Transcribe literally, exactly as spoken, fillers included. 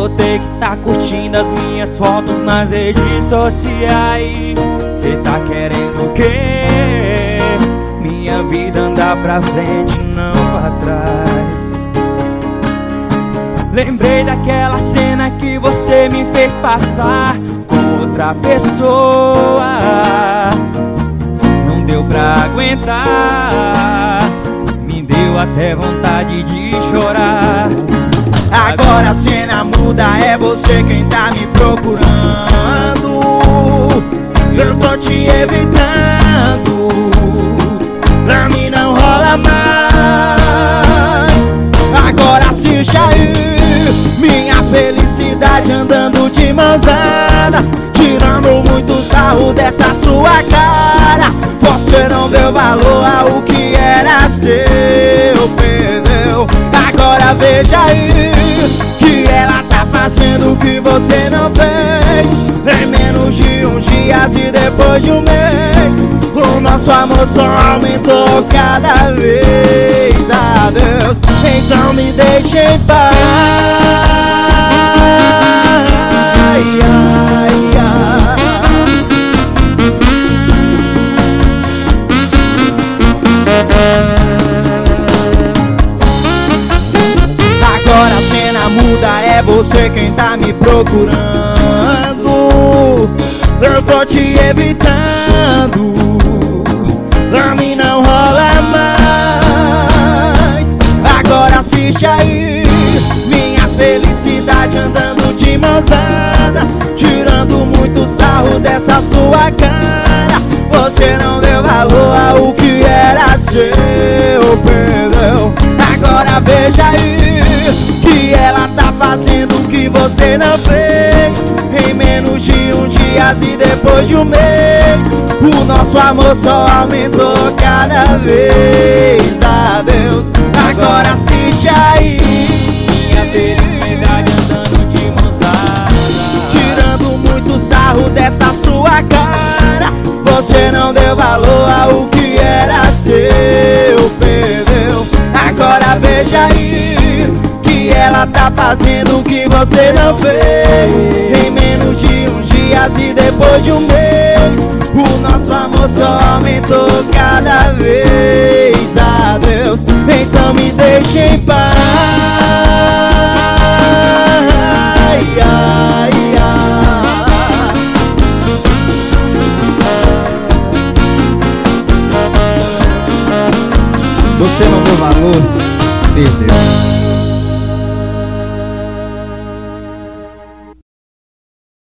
vou ter que tá curtindo as minhas fotos nas redes sociais. Cê tá querendo o quê? Minha vida andar pra frente, não pra trás. Lembrei daquela cena que você me fez passar com outra pessoa. Não deu pra aguentar, me deu até vontade de chorar. Agora a cena muda, é você quem tá me procurando. Eu tô te evitando, pra mim não rola mais. Agora assiste aí, minha felicidade andando de mãos dadas, tirando muito sarro dessa sua cara. Você não deu valor ao que era seu, perdeu. Agora veja aí, que ela tá fazendo o que você não fez. Em menos de uns dias e depois de um mês, o nosso amor só aumentou cada vez. Adeus, então me deixe em paz. Ai, ai, ai. Agora a cena muda, é você quem tá me procurando. Eu tô te evitando, pra mim não rola mais. Agora assiste aí, minha felicidade andando de mãos dadas, tirando muito sarro dessa sua cara. Você não deu valor ao que era seu, perdeu. Agora veja aí, que ela tá fazendo o que você não fez. Em menos de um dia e depois de um mês, o nosso amor só aumentou cada vez. Adeus, agora assiste aí, minha felicidade andando de mãos dadas, tirando muito sarro dessa sua cara. Você não deu valor ao que era seu, perdeu. Agora veja aí, que ela tá fazendo o que você não fez. Em menos de uns dias e depois de um mês, o nosso amor só aumentou cada vez. Adeus, então me deixe em paz. Ai, ai, ai. Você não deu valor, perdeu.